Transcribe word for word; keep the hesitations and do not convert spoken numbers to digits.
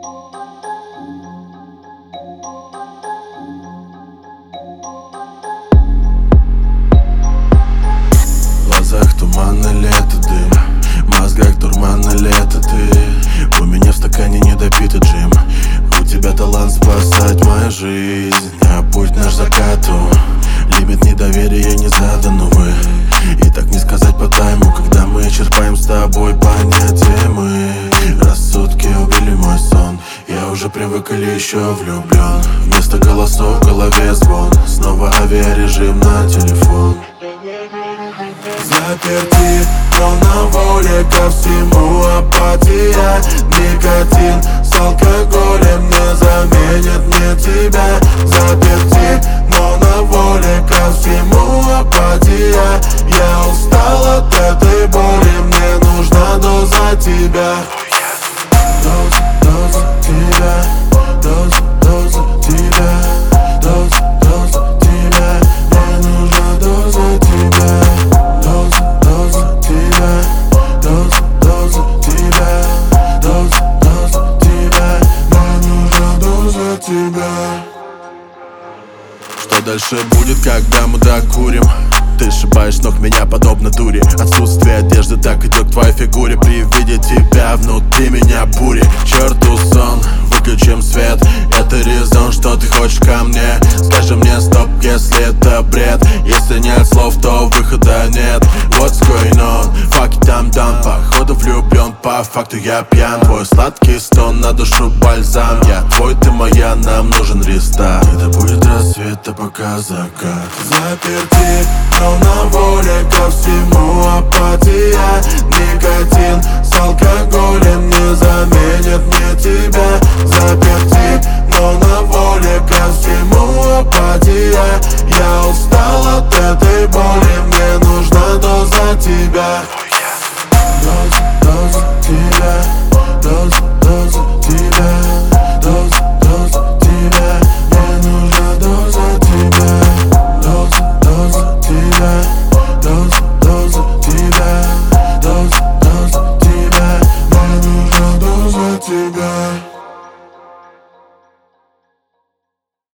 В глазах туманно, лето дым, в мозгах дурманно, лето ты. У меня в стакане недопитый джим. У тебя талант спасать мою жизнь, а путь наш закату. Лимит недоверия не задан, увы. И так не сказать по тайму, когда мы черпаем с тобой понятия мы. Рассудки убили мой сон, я уже привык или еще влюблен. Вместо голосов в голове звон, снова авиарежим на телефон. Заперти, но на воле ко всему апатия. Никотин с алкоголем не заменит мне тебя. Заперти, но на воле ко всему апатия. Я устал от этой боли, мне нужна доза тебя. Доза, доза тебя, доза, доза тебя, доза, доза тебя. Мне нужна доза тебя. Доза, доза тебя, доза, доза тебя, доза, доза тебя. Мне нужна доза тебя. Что дальше будет, когда мы докурим? Ты сшибаешь с ног меня подобно дуре. Отсутствие одежды так идет к твоей фигуре. При виде тебя внутри меня бури. Черту сон, выключим свет. Это резон, что ты хочешь ко мне. Скажи мне стоп, если это бред. Если нет слов, то выхода нет. What's going on? Fuck it, I'm done. Походу влюблен, по факту я пьян. Твой сладкий стон, на душу бальзам. Я твой, ты моя, нам нужен рестарт. Это будет рассвет, а пока закат. Заперти, но на воле ко всему апатия. Никотин с алкоголем не заменит